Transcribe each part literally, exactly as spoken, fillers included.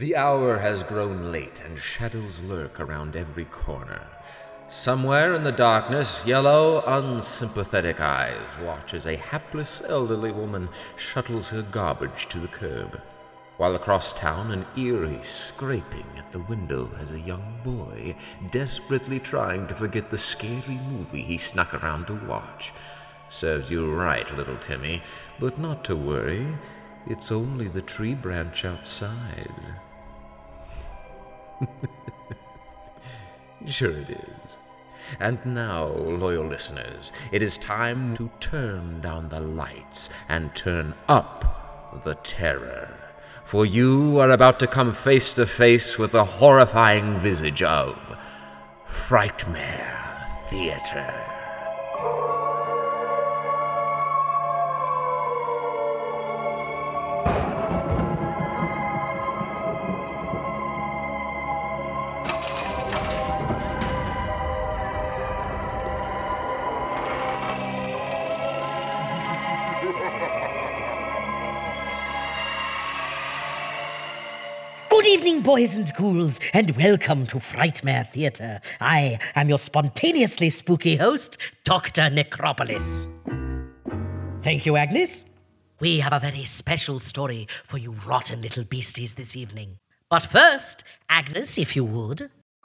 The hour has grown late, and shadows lurk around every corner. Somewhere in the darkness, yellow, unsympathetic eyes watch as a hapless elderly woman shuttles her garbage to the curb, while across town an eerie scraping at the window has a young boy desperately trying to forget the scary movie he snuck around to watch. Serves you right, little Timmy, but not to worry. It's only the tree branch outside. Sure it is. And now, loyal listeners, it is time to turn down the lights and turn up the terror. For you are about to come face to face with the horrifying visage of Frightmare Theater. Good evening, boys and ghouls, and welcome to Frightmare Theater. I am your spontaneously spooky host, Doctor Necropolis. Thank you, Agnes. We have a very special story for you rotten little beasties this evening. But first, Agnes, if you would.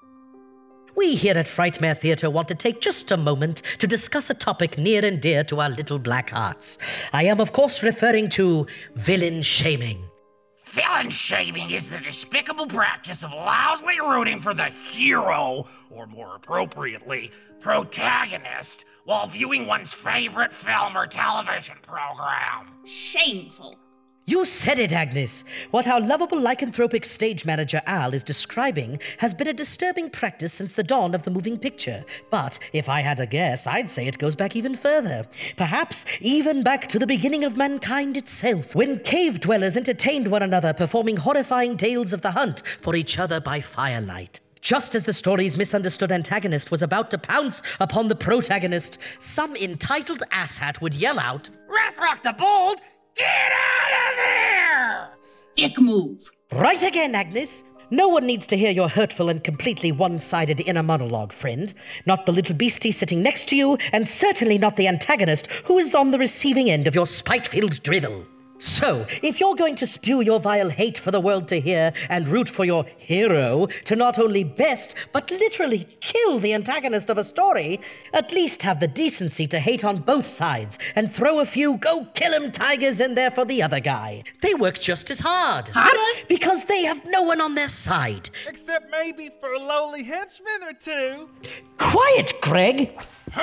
We here at Frightmare Theater want to take just a moment to discuss a topic near and dear to our little black hearts. I am, of course, referring to villain shaming. Villain shaming is the despicable practice of loudly rooting for the hero, or more appropriately, protagonist, while viewing one's favorite film or television program. Shameful. You said it, Agnes. What our lovable lycanthropic stage manager Al is describing has been a disturbing practice since the dawn of the moving picture. But if I had to guess, I'd say it goes back even further. Perhaps even back to the beginning of mankind itself, when cave dwellers entertained one another, performing horrifying tales of the hunt for each other by firelight. Just as the story's misunderstood antagonist was about to pounce upon the protagonist, some entitled asshat would yell out, Rathrock the Bold, get out of there! Dick move. Right again, Agnes. No one needs to hear your hurtful and completely one-sided inner monologue, friend. Not the little beastie sitting next to you, and certainly not the antagonist who is on the receiving end of your spite-filled drivel. So, if you're going to spew your vile hate for the world to hear and root for your hero to not only best, but literally kill the antagonist of a story, at least have the decency to hate on both sides and throw a few go-kill-him tigers in there for the other guy. They work just as hard. Harder? Because they have no one on their side. Except maybe for a lowly henchman or two. Quiet, Greg!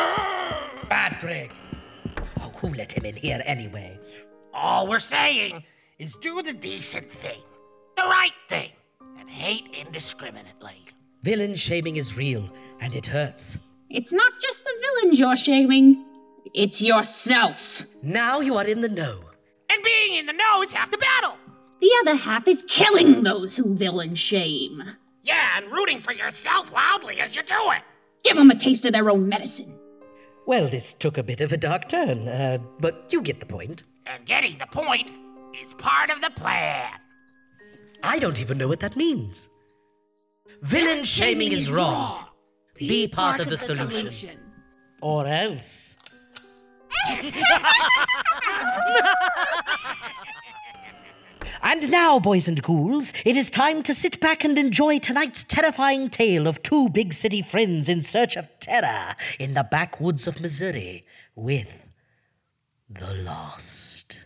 Bad Greg. Oh, who let him in here anyway? All we're saying is do the decent thing, the right thing, and hate indiscriminately. Villain shaming is real, and it hurts. It's not just the villains you're shaming. It's yourself. Now you are in the know. And being in the know is half the battle. The other half is killing those who villain shame. Yeah, and rooting for yourself loudly as you do it. Give them a taste of their own medicine. Well, this took a bit of a dark turn, uh, but you get the point. And getting the point is part of the plan. I don't even know what that means. Villain shaming is wrong. Be part of the solution. Or else. And now, boys and ghouls, it is time to sit back and enjoy tonight's terrifying tale of two big city friends in search of terror in the backwoods of Missouri with The Lost.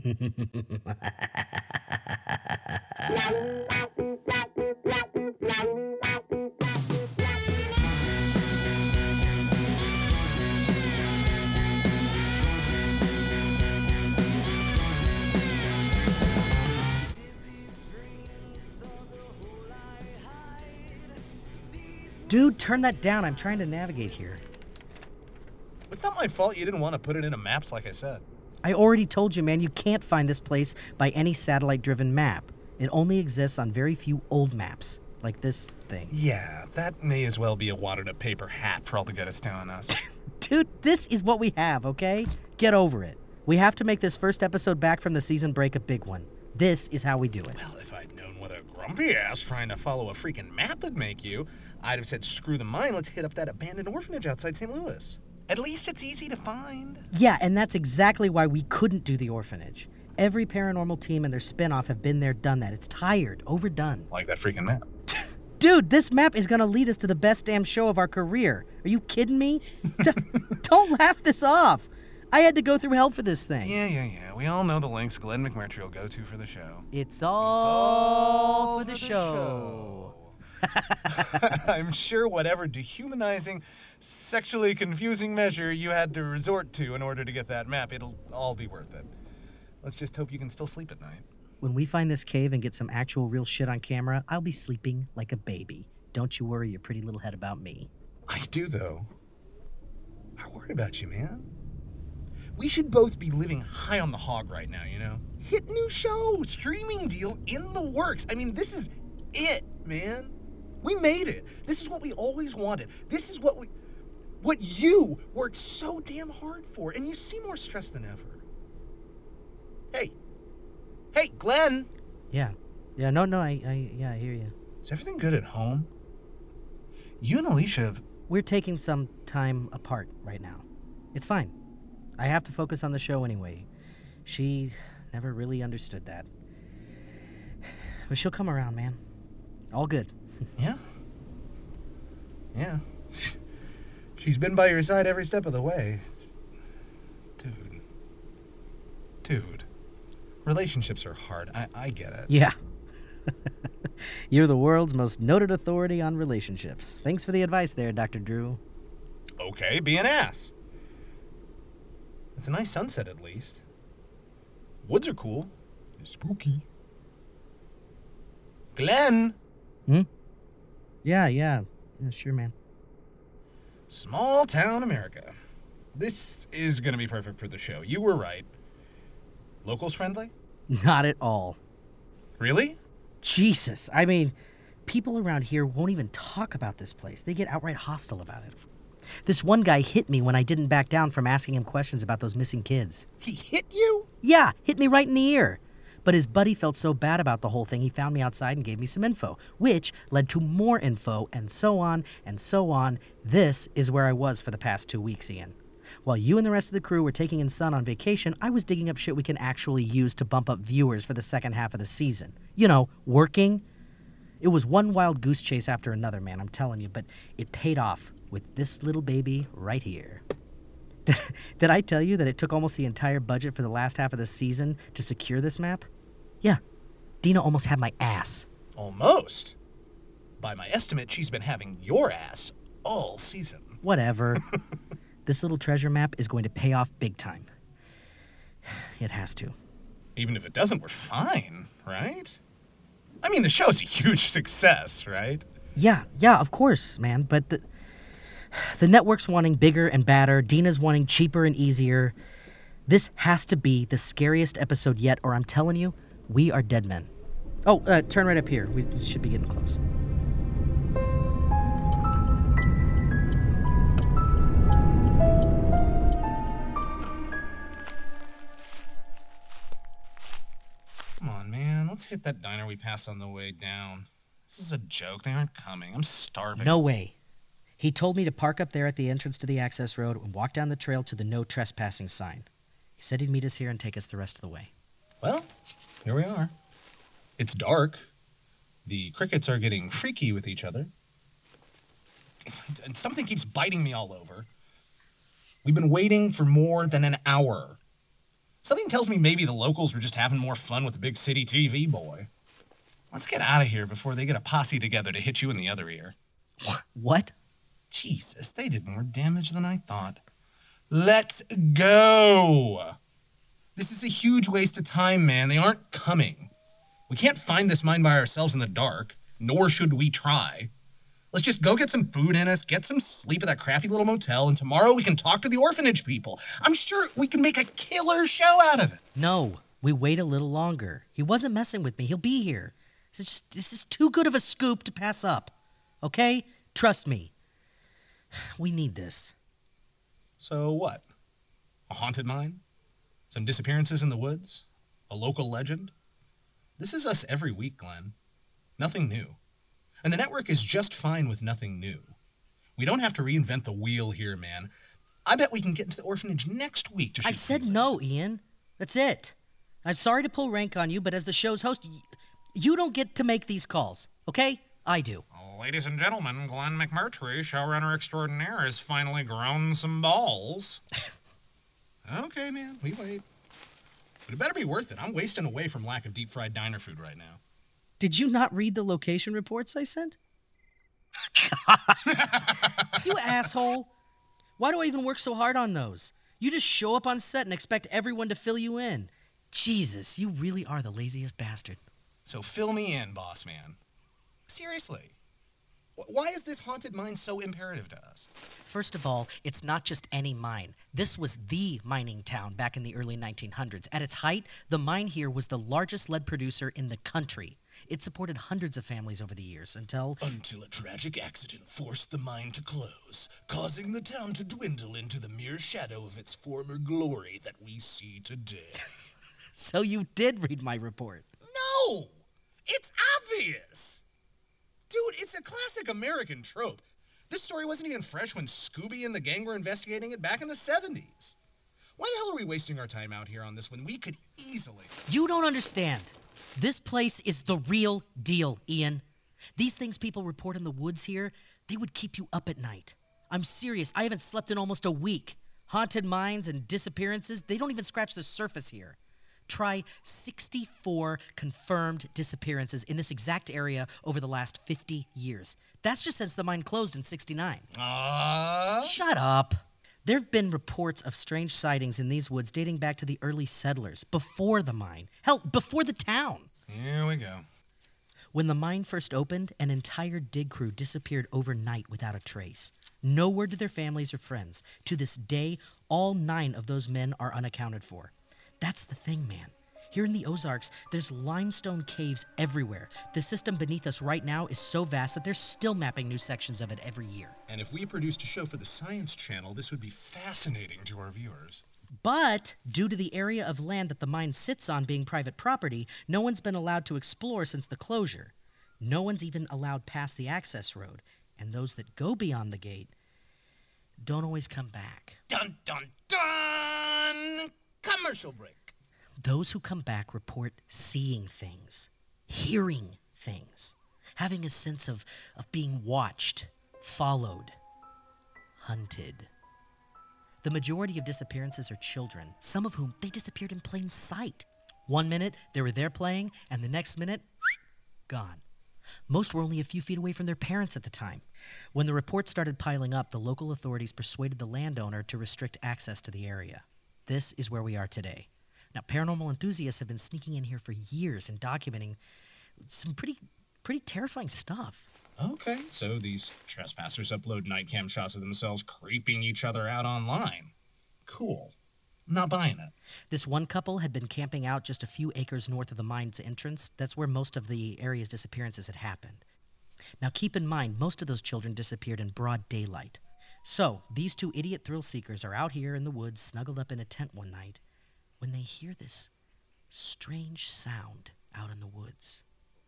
Dude, turn that down. I'm trying to navigate here. It's not my fault you didn't want to put it into maps like I said. I already told you, man, you can't find this place by any satellite-driven map. It only exists on very few old maps, like this thing. Yeah, that may as well be a watered-up paper hat for all the good it's telling us. Dude, this is what we have, okay? Get over it. We have to make this first episode back from the season break a big one. This is how we do it. Well, if I'd known what a grumpy ass trying to follow a freaking map would make you, I'd have said, screw the mine, let's hit up that abandoned orphanage outside Saint Louis. At least it's easy to find. Yeah, and that's exactly why we couldn't do the orphanage. Every paranormal team and their spin-off have been there, done that. It's tired, overdone. Like that freaking map. Dude, this map is gonna lead us to the best damn show of our career. Are you kidding me? D- don't laugh this off. I had to go through hell for this thing. Yeah, yeah, yeah. We all know the links Glenn McMurtry will go to for the show. It's all, for the, the show. show. I'm sure whatever dehumanizing, sexually confusing measure you had to resort to in order to get that map, it'll all be worth it. Let's just hope you can still sleep at night. When we find this cave and get some actual real shit on camera, I'll be sleeping like a baby. Don't you worry your pretty little head about me. I do, though. I worry about you, man. We should both be living high on the hog right now, you know? Hit new show, streaming deal in the works. I mean, this is it, man. We made it. This is what we always wanted. This is what we... what you worked so damn hard for, and you seem more stressed than ever. Hey. Hey, Glenn! Yeah. Yeah, no, no, I, I, yeah, I hear you. Is everything good at home? You and Alicia have... We're taking some time apart right now. It's fine. I have to focus on the show anyway. She never really understood that. But she'll come around, man. All good. Yeah? Yeah. She's been by your side every step of the way. Dude. Dude. Relationships are hard. I, I get it. Yeah. You're the world's most noted authority on relationships. Thanks for the advice there, Doctor Drew. Okay, be an ass. It's a nice sunset, at least. Woods are cool. They're spooky. Glenn! Hmm? Yeah, yeah. Yeah, sure, man. Small town America. This is going to be perfect for the show. You were right. Locals friendly? Not at all. Really? Jesus. I mean, people around here won't even talk about this place. They get outright hostile about it. This one guy hit me when I didn't back down from asking him questions about those missing kids. He hit you? Yeah, hit me right in the ear. But his buddy felt so bad about the whole thing, he found me outside and gave me some info, which led to more info, and so on, and so on. This is where I was for the past two weeks, Ian. While you and the rest of the crew were taking in Sun on vacation, I was digging up shit we can actually use to bump up viewers for the second half of the season. You know, working. It was one wild goose chase after another, man, I'm telling you, but it paid off with this little baby right here. Did I tell you that it took almost the entire budget for the last half of the season to secure this map? Yeah. Dina almost had my ass. Almost? By my estimate, she's been having your ass all season. Whatever. This little treasure map is going to pay off big time. It has to. Even if it doesn't, we're fine, right? I mean, the show's a huge success, right? Yeah, yeah, of course, man, but the, the network's wanting bigger and badder, Dina's wanting cheaper and easier. This has to be the scariest episode yet, or I'm telling you, we are dead men. Oh, uh, turn right up here. We should be getting close. Come on, man. Let's hit that diner we passed on the way down. This is a joke. They aren't coming. I'm starving. No way. He told me to park up there at the entrance to the access road and walk down the trail to the no trespassing sign. He said he'd meet us here and take us the rest of the way. Well, here we are. It's dark. The crickets are getting freaky with each other. And something keeps biting me all over. We've been waiting for more than an hour. Something tells me maybe the locals were just having more fun with the big city T V boy. Let's get out of here before they get a posse together to hit you in the other ear. What? Jesus, they did more damage than I thought. Let's go! This is a huge waste of time, man. They aren't coming. We can't find this mine by ourselves in the dark, nor should we try. Let's just go get some food in us, get some sleep at that crappy little motel, and tomorrow we can talk to the orphanage people. I'm sure we can make a killer show out of it. No, we wait a little longer. He wasn't messing with me. He'll be here. This is, just, this is too good of a scoop to pass up. Okay? Trust me. We need this. So what? A haunted mine? Some disappearances in the woods? A local legend? This is us every week, Glenn. Nothing new. And the network is just fine with nothing new. We don't have to reinvent the wheel here, man. I bet we can get into the orphanage next week to shoot I said prelims. no, Ian. That's it. I'm sorry to pull rank on you, but as the show's host, y- you don't get to make these calls, okay? I do. Ladies and gentlemen, Glenn McMurtry, showrunner extraordinaire, has finally grown some balls. Okay, man, we wait. But it better be worth it. I'm wasting away from lack of deep-fried diner food right now. Did you not read the location reports I sent? You asshole. Why do I even work so hard on those? You just show up on set and expect everyone to fill you in. Jesus, you really are the laziest bastard. So fill me in, boss man. Seriously. Wh- Why is this haunted mine so imperative to us? First of all, it's not just any mine. This was the mining town back in the early nineteen hundreds. At its height, the mine here was the largest lead producer in the country. It supported hundreds of families over the years until... Until a tragic accident forced the mine to close, causing the town to dwindle into the mere shadow of its former glory that we see today. So you did read my report. No! It's obvious! Dude, it's a classic American trope. This story wasn't even fresh when Scooby and the gang were investigating it back in the seventies. Why the hell are we wasting our time out here on this when we could easily... You don't understand. This place is the real deal, Ian. These things people report in the woods here, they would keep you up at night. I'm serious. I haven't slept in almost a week. Haunted mines and disappearances, they don't even scratch the surface here. Try sixty-four confirmed disappearances in this exact area over the last fifty years. That's just since the mine closed in sixty-nine. Uh... Shut up. There have been reports of strange sightings in these woods dating back to the early settlers, before the mine. Hell, before the town. Here we go. When the mine first opened, an entire dig crew disappeared overnight without a trace. No word to their families or friends. To this day, all nine of those men are unaccounted for. That's the thing, man. Here in the Ozarks, there's limestone caves everywhere. The system beneath us right now is so vast that they're still mapping new sections of it every year. And if we produced a show for the Science Channel, this would be fascinating to our viewers. But, due to the area of land that the mine sits on being private property, no one's been allowed to explore since the closure. No one's even allowed past the access road. And those that go beyond the gate don't always come back. Dun, dun, dun! Commercial break. Those who come back report seeing things, hearing things, having a sense of, of being watched, followed, hunted. The majority of disappearances are children, some of whom they disappeared in plain sight. One minute, they were there playing, and the next minute, gone. Most were only a few feet away from their parents at the time. When the reports started piling up, the local authorities persuaded the landowner to restrict access to the area. This is where we are today. Now, paranormal enthusiasts have been sneaking in here for years and documenting some pretty, pretty terrifying stuff. Okay, so these trespassers upload night cam shots of themselves creeping each other out online. Cool. Not buying it. This one couple had been camping out just a few acres north of the mine's entrance. That's where most of the area's disappearances had happened. Now, keep in mind, most of those children disappeared in broad daylight. So, these two idiot thrill seekers are out here in the woods, snuggled up in a tent one night, when they hear this strange sound out in the woods.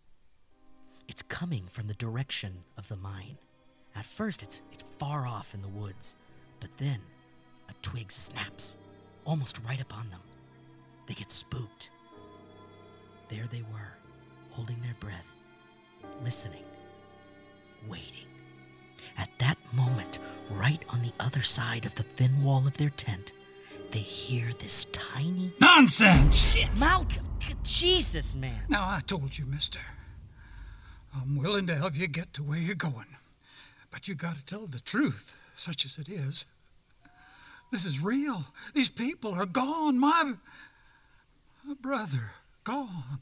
It's coming from the direction of the mine. At first, it's it's far off in the woods, but then a twig snaps, almost right up on them. They get spooked. There they were, holding their breath, listening, waiting. At that moment, right on the other side of the thin wall of their tent, they hear this tiny... Nonsense! Shit, Malcolm! Jesus, man! Now, I told you, mister. I'm willing to help you get to where you're going. But you gotta tell the truth, such as it is. This is real. These people are gone. My, my brother, gone.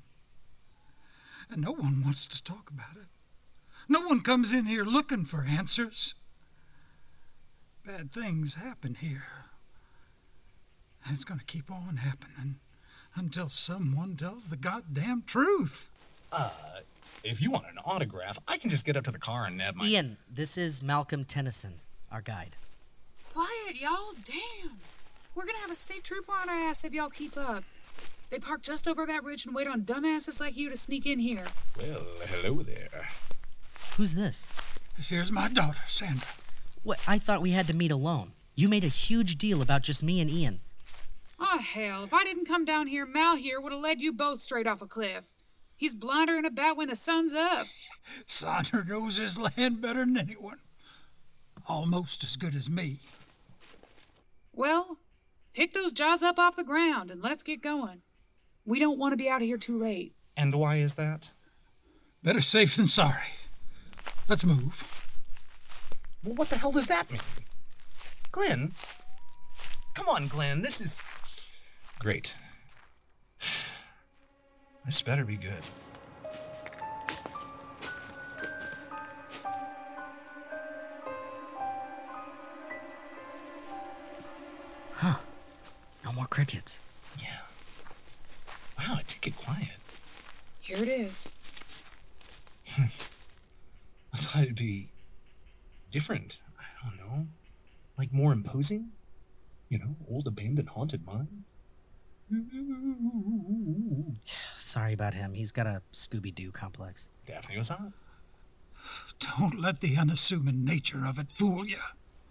And no one wants to talk about it. No one comes in here looking for answers. Bad things happen here. And it's gonna keep on happening until someone tells the goddamn truth. Uh, if you want an autograph, I can just get up to the car and nab my... Ian, this is Malcolm Tennyson, our guide. Quiet, y'all. Damn. We're gonna have a state trooper on our ass if y'all keep up. They park just over that ridge and wait on dumbasses like you to sneak in here. Well, hello there. Who's this? This here's my daughter, Sandra. What? I thought we had to meet alone. You made a huge deal about just me and Ian. Oh, hell, if I didn't come down here, Mal here would have led you both straight off a cliff. He's blinder than a bat when the sun's up. Sandra knows his land better than anyone. Almost as good as me. Well, pick those jaws up off the ground and let's get going. We don't want to be out of here too late. And why is that? Better safe than sorry. Let's move. Well, what the hell does that mean? Glenn? Come on, Glenn, this is... Great. This better be good. Huh. No more crickets. Yeah. Wow, it did get quiet. Here it is. I thought it'd be different. I don't know. Like more imposing? You know, old abandoned haunted mine? Sorry about him. He's got a Scooby-Doo complex. Daphne was hot. Don't let the unassuming nature of it fool you.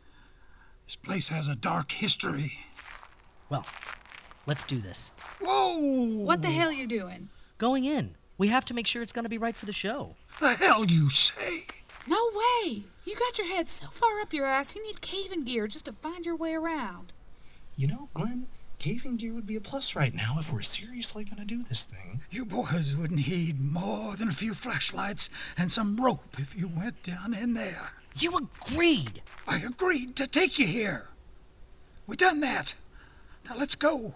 This place has a dark history. Well, let's do this. Whoa! What the hell you doing? Going in. We have to make sure it's going to be right for the show. The hell you say? No way! You got your head so far up your ass, you need caving gear just to find your way around. You know, Glenn, caving gear would be a plus right now if we're seriously going to do this thing. You boys wouldn't heed more than a few flashlights and some rope if you went down in there. You agreed! I agreed to take you here. We done that. Now let's go.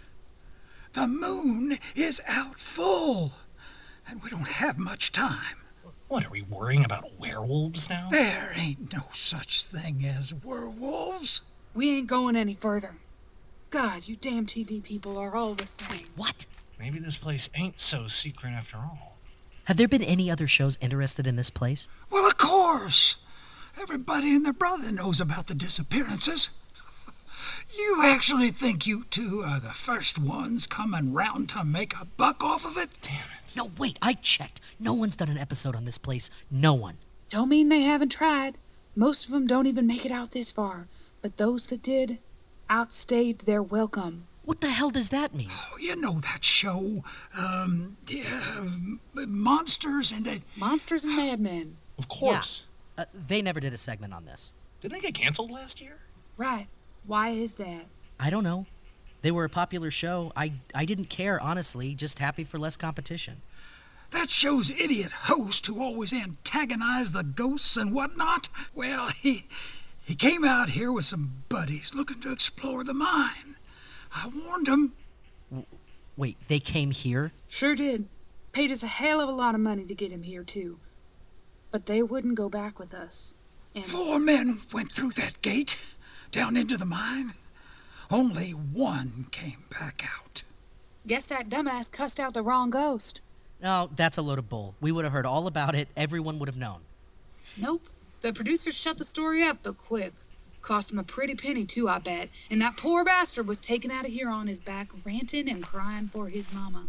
The moon is out full, and we don't have much time. What, are we worrying about werewolves now? There ain't no such thing as werewolves. We ain't going any further. God, you damn T V people are all the same. What? Maybe this place ain't so secret after all. Have there been any other shows interested in this place? Well, of course. Everybody and their brother knows about the disappearances. You actually think you two are the first ones coming round to make a buck off of it? Damn it. No, wait, I checked. No one's done an episode on this place. No one. Don't mean they haven't tried. Most of them don't even make it out this far. But those that did outstayed their welcome. What the hell does that mean? Oh, you know that show, um, uh, Monsters and... Uh, Monsters and Madmen. Of course. Yeah. Uh, they never did a segment on this. Didn't they get canceled last year? Right. Why is that? I don't know. They were a popular show. I, I didn't care, honestly. Just happy for less competition. That show's idiot host who always antagonized the ghosts and whatnot, well, he, he came out here with some buddies looking to explore the mine. I warned them. W- wait, they came here? Sure did. Paid us a hell of a lot of money to get him here, too. But they wouldn't go back with us. And Four men went through that gate, down into the mine. Only one came back out. Guess that dumbass cussed out the wrong ghost. No, that's a load of bull. We would have heard all about it. Everyone would have known. Nope. The producers shut the story up though quick. Cost him a pretty penny too, I bet. And that poor bastard was taken out of here on his back, ranting and crying for his mama.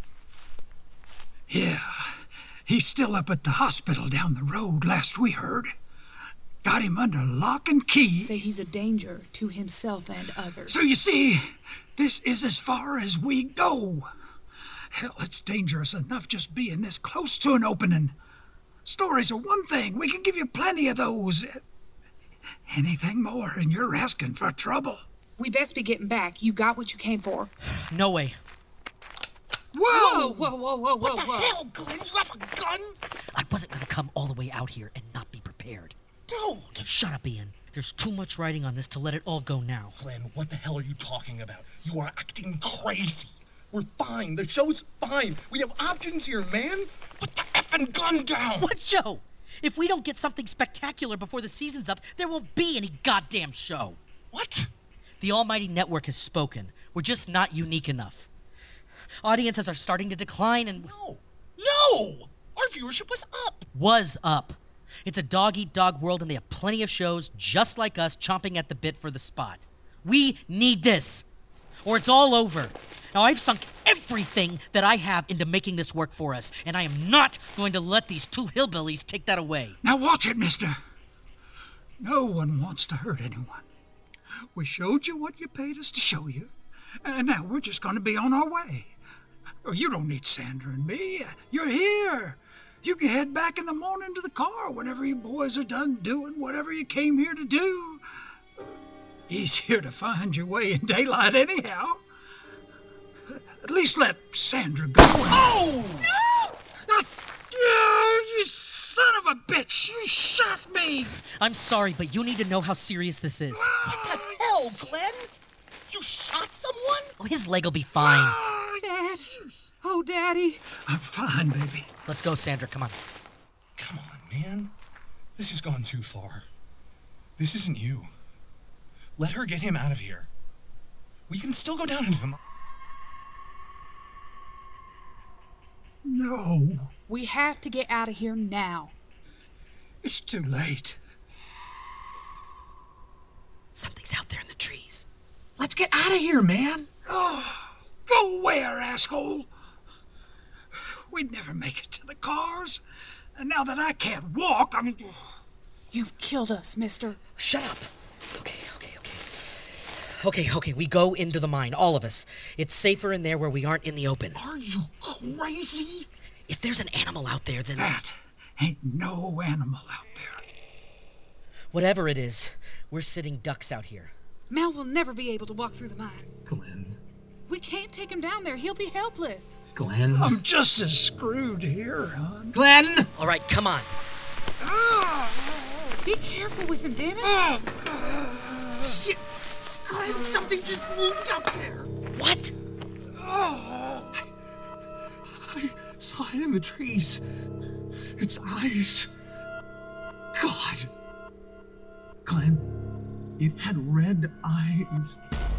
Yeah, he's still up at the hospital down the road, last we heard. Got him under lock and key. Say he's a danger to himself and others. So you see, this is as far as we go. Hell, it's dangerous enough just being this close to an opening. Stories are one thing. We can give you plenty of those. Anything more, and you're asking for trouble. We best be getting back. You got what you came for. No way. Whoa! Whoa, whoa, whoa, whoa, What the whoa. hell, Glenn? You have a gun? I wasn't going to come all the way out here and not be prepared. Dude! Shut up, Ian. There's too much writing on this to let it all go now. Glenn, what the hell are you talking about? You are acting crazy. We're fine. The show's fine. We have options here, man. Put the effing gun down. What show? If we don't get something spectacular before the season's up, there won't be any goddamn show. What? The almighty network has spoken. We're just not unique enough. Audiences are starting to decline and... No. No! Our viewership was up. Was up. It's a dog-eat-dog world and they have plenty of shows just like us chomping at the bit for the spot. We need this, or it's all over. Now, I've sunk everything that I have into making this work for us, and I am not going to let these two hillbillies take that away. Now watch it, mister. No one wants to hurt anyone. We showed you what you paid us to show you, and now we're just going to be on our way. Oh, you don't need Sandra and me. You're here. You can head back in the morning to the car whenever you boys are done doing whatever you came here to do. Easier to find your way in daylight anyhow. At least let Sandra go. Oh! No! Uh, you son of a bitch! You shot me! I'm sorry, but you need to know how serious this is. What the hell, Glenn? You shot someone? Oh, his leg will be fine. Dad. Oh, Daddy. I'm fine, baby. Let's go, Sandra. Come on. Come on, man. This has gone too far. This isn't you. Let her get him out of here. We can still go down into the... No. We have to get out of here now. It's too late. Something's out there in the trees. Let's get out of here, man. Oh, go where, asshole? We'd never make it to the cars. And now that I can't walk, I'm... You've killed us, mister. Shut up. Okay, okay, okay. Okay, okay, we go into the mine, all of us. It's safer in there where we aren't in the open. Are you crazy? If there's an animal out there, then... That ain't no animal out there. Whatever it is, we're sitting ducks out here. Mel will never be able to walk through the mine. Glenn. We can't take him down there. He'll be helpless. Glenn. I'm just as screwed here, hon. Glenn! All right, come on. Be careful with him, damn it. Oh, shit. Glenn, something just moved up there. What? Oh. I saw it in the trees. Its eyes. God. Glenn, it had red eyes.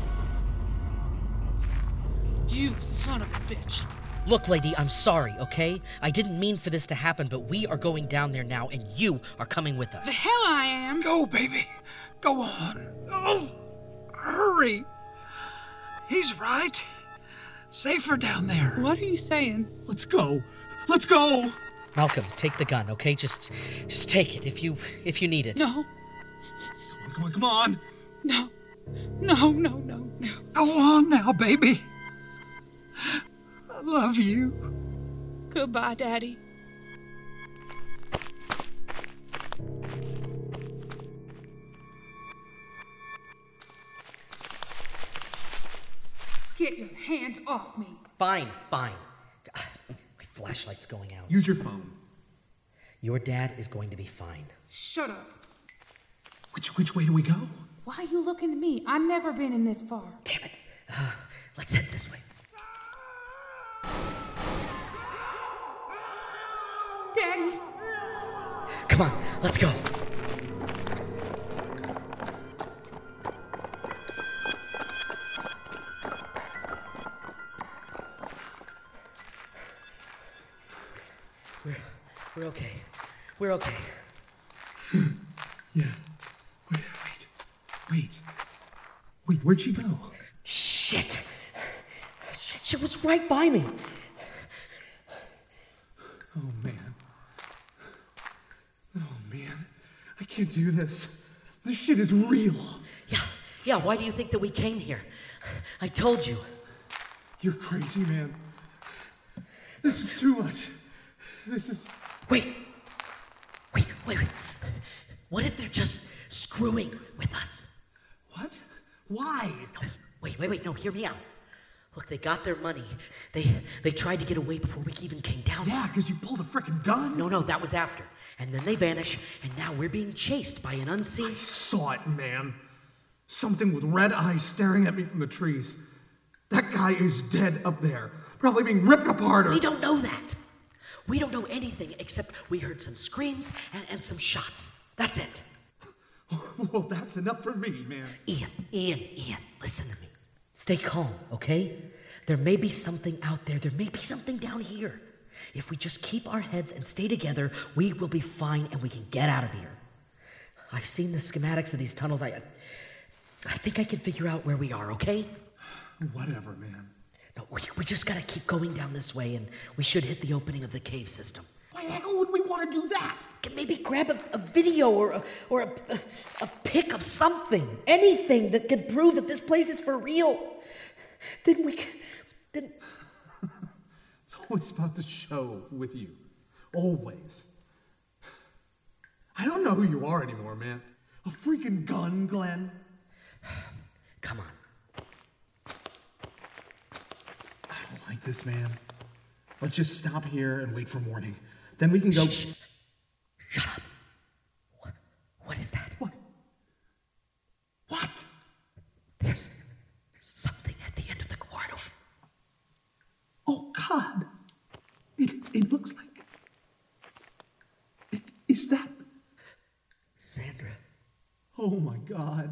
You son of a bitch. Look, lady, I'm sorry, okay? I didn't mean for this to happen, but we are going down there now, and you are coming with The us. hell I am. Go, baby. Go on. Oh, hurry. He's right. Safer down there. What are you saying? Let's go. Let's go. Malcolm, take the gun, okay? Just just take it if you if you need it. No. Come on, come on. No. No, no, no, no. Go on now, baby. I love you. Goodbye, Daddy. Get your hands off me. Fine, fine. My flashlight's going out. Use your phone. Your dad is going to be fine. Shut up. Which which way do we go? Why are you looking at me? I've never been in this far. Damn it. Uh, let's head this way. Daddy. Come on, let's go. We're, we're okay. We're okay. Yeah. Wait, wait. Wait. Wait, where'd she go? Shit. Shit, she was right by me. Oh, man. Oh, man. I can't do this. This shit is real. Yeah, yeah, why do you think that we came here? I told you. You're crazy, man. This is too much. This is... Wait. Wait, wait, wait. What if they're just screwing with us? What? Why? No, wait, wait, wait, no, hear me out. Look, they got their money. They they tried to get away before we even came down. Yeah, because you pulled a frickin' gun. No, no, that was after. And then they vanish, and now we're being chased by an unseen... I saw it, man. Something with red eyes staring at me from the trees. That guy is dead up there. Probably being ripped apart or... We don't know that. We don't know anything except we heard some screams and, and some shots. That's it. Well, that's enough for me, man. Ian, Ian, Ian, listen to me. Stay calm, okay? There may be something out there. There may be something down here. If we just keep our heads and stay together, we will be fine and we can get out of here. I've seen the schematics of these tunnels. I, I think I can figure out where we are, okay? Whatever, man. No, We, we just gotta keep going down this way, and we should hit the opening of the cave system. Why the hell would we want to do that? Can maybe grab a, a video or a, or a, a, a pic of something, anything that can prove that this place is for real. Then we can... Then... It's always about the show with you. Always. I don't know who you are anymore, man. A freaking gun, Glenn. Come on. I don't like this, man. Let's just stop here and wait for morning. Then we can go... Shh. Shut up. What, what is that? What? What? There's something at the end of the corridor. Oh, God. It, it looks like... It, is that... Sandra. Oh, my God.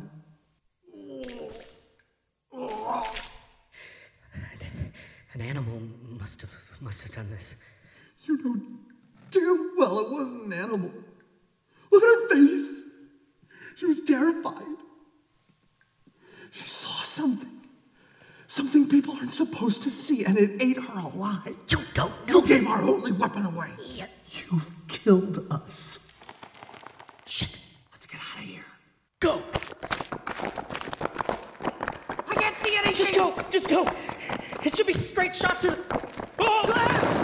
An, an animal must have must have done this. You know damn well it wasn't an animal. Look at her face. She was terrified. She saw something. Something people aren't supposed to see, and it ate her alive. You don't know. You gave our only weapon away. Yeah. You've killed us. Shit. Let's get out of here. Go. I can't see anything! Just go. Just go. It should be straight shot to the... Oh!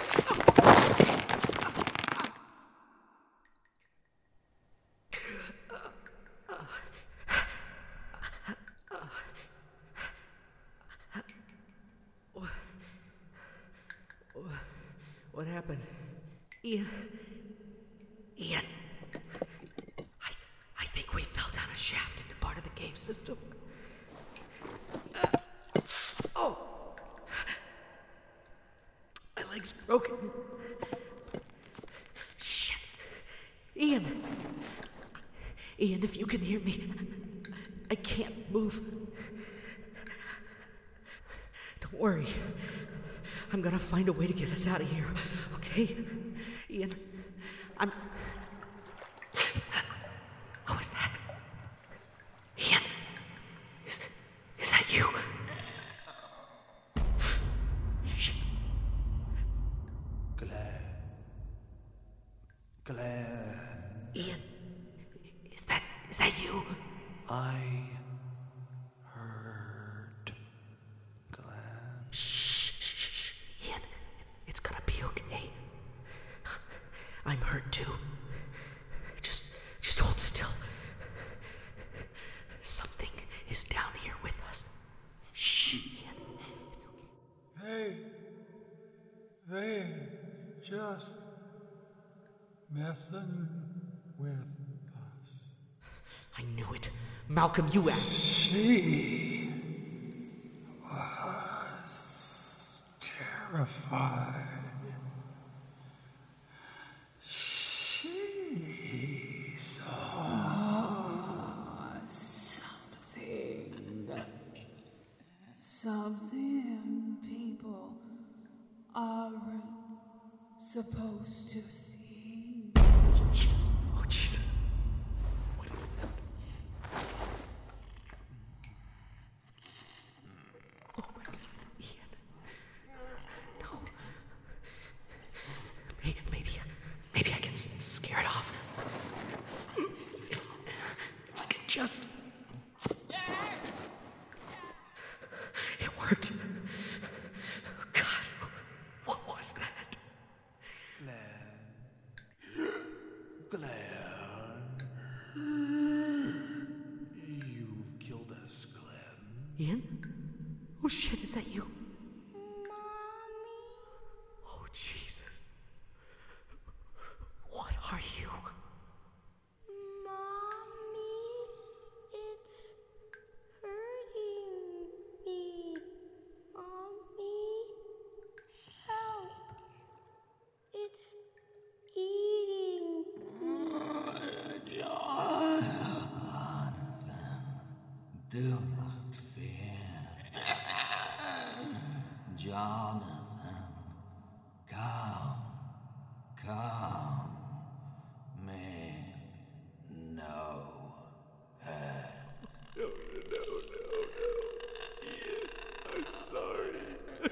What happened? Ian? Ian? I, I think we fell down a shaft into part of the cave system. Uh, oh! My leg's broken. Shit! Ian! Ian, if you can hear me, I can't move. Don't worry. I'm gonna find a way to get us out of here, okay? Ian, I'm... Who is that? Ian, is, is that you? Shit. Claire. Claire. Ian, is that, is that you? I heard Glenn. Shh, Ian, it's gonna be okay. I'm hurt too. Just, just hold still. Something is down here with us. Shh, Ian, it's okay. They, they just messing with us. I knew it. Malcolm, you asked. She was terrified. She saw something. Something people aren't supposed to see. Jesus. Oh, Jesus. What is that? Oh, my God. Ian. No. Maybe, maybe, maybe I can s- scare it off. If, if I could just... It worked. Oh, God. What was that? Glenn. You've killed us, Glenn. Ian? Oh, shit, is that you? Oh, Jesus. What are you? Mommy, it's hurting me. Mommy, help. It's eating me. Jonathan, do not fear. Jonathan, come, come. Me, no hurt. No, no, no, no. Ian, I'm sorry.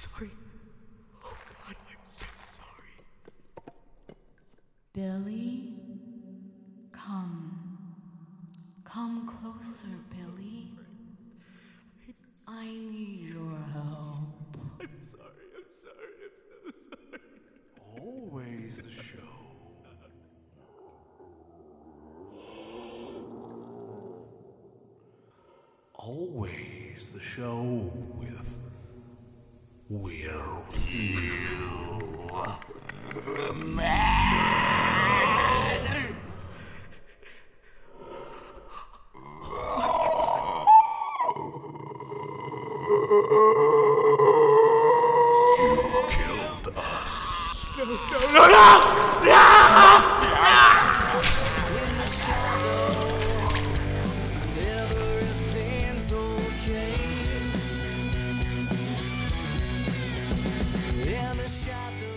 sorry. Oh, God, I'm so sorry. Billy? Come. Come closer, Billy. I need your help. I'm sorry, I'm sorry, I'm so sorry. Always the show. Always the show with Will Man. You killed us. No, no, no, no! No! Everything's okay. In the shadow.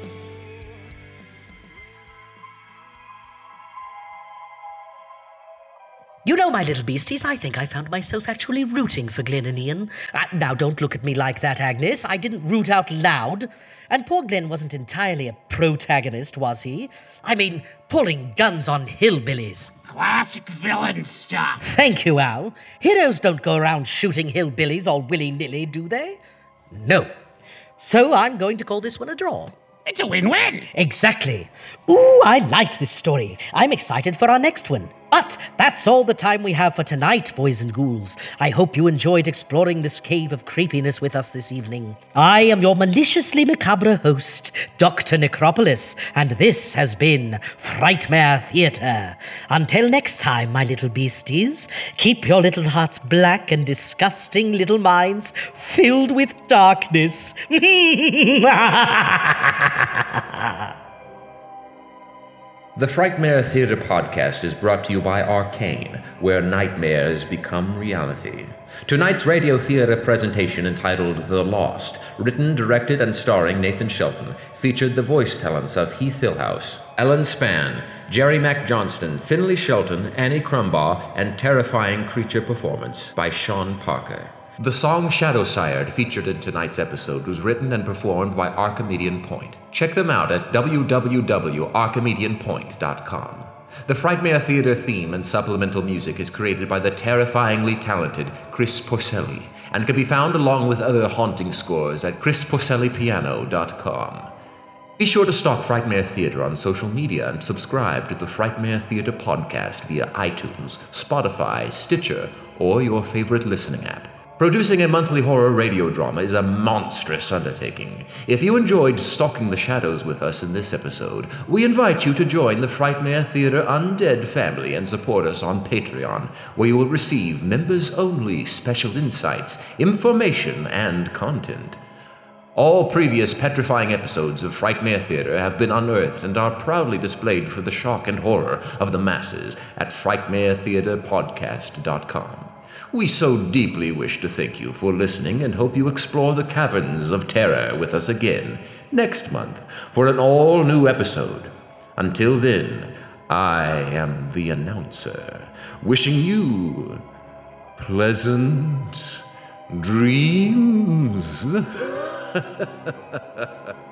You know, my little beasties, I think I found myself actually rooting for Glenn and Ian. Uh, now, don't look at me like that, Agnes. I didn't root out loud. And poor Glenn wasn't entirely a protagonist, was he? I mean, pulling guns on hillbillies. Classic villain stuff. Thank you, Al. Heroes don't go around shooting hillbillies all willy-nilly, do they? No. So I'm going to call this one a draw. It's a win-win. Exactly. Ooh, I liked this story. I'm excited for our next one. But that's all the time we have for tonight, boys and ghouls. I hope you enjoyed exploring this cave of creepiness with us this evening. I am your maliciously macabre host, Doctor Necropolis, and this has been Frightmare Theatre. Until next time, my little beasties, keep your little hearts black and disgusting little minds filled with darkness. The Frightmare Theatre podcast is brought to you by Arcane, where nightmares become reality. Tonight's radio theater presentation, entitled The Lost, written, directed, and starring Nathan Shelton, featured the voice talents of Heath Hillhouse, Ellen Spann, Jerry MacJohnston, Finley Shelton, Annie Crumbaugh, and terrifying creature performance by Sean Parker. The song Shadowsired, featured in tonight's episode, was written and performed by Archimedean Point. Check them out at w w w dot archimedean point dot com. The Frightmare Theatre theme and supplemental music is created by the terrifyingly talented Chris Porcelli and can be found along with other haunting scores at chris porcelli piano dot com. Be sure to stalk Frightmare Theatre on social media and subscribe to the Frightmare Theatre podcast via iTunes, Spotify, Stitcher, or your favorite listening app. Producing a monthly horror radio drama is a monstrous undertaking. If you enjoyed stalking the shadows with us in this episode, we invite you to join the Frightmare Theatre Undead family and support us on Patreon, where you will receive members-only special insights, information, and content. All previous petrifying episodes of Frightmare Theatre have been unearthed and are proudly displayed for the shock and horror of the masses at frightmare theatre podcast dot com. We so deeply wish to thank you for listening and hope you explore the caverns of terror with us again next month for an all-new episode. Until then, I am the announcer, wishing you pleasant dreams.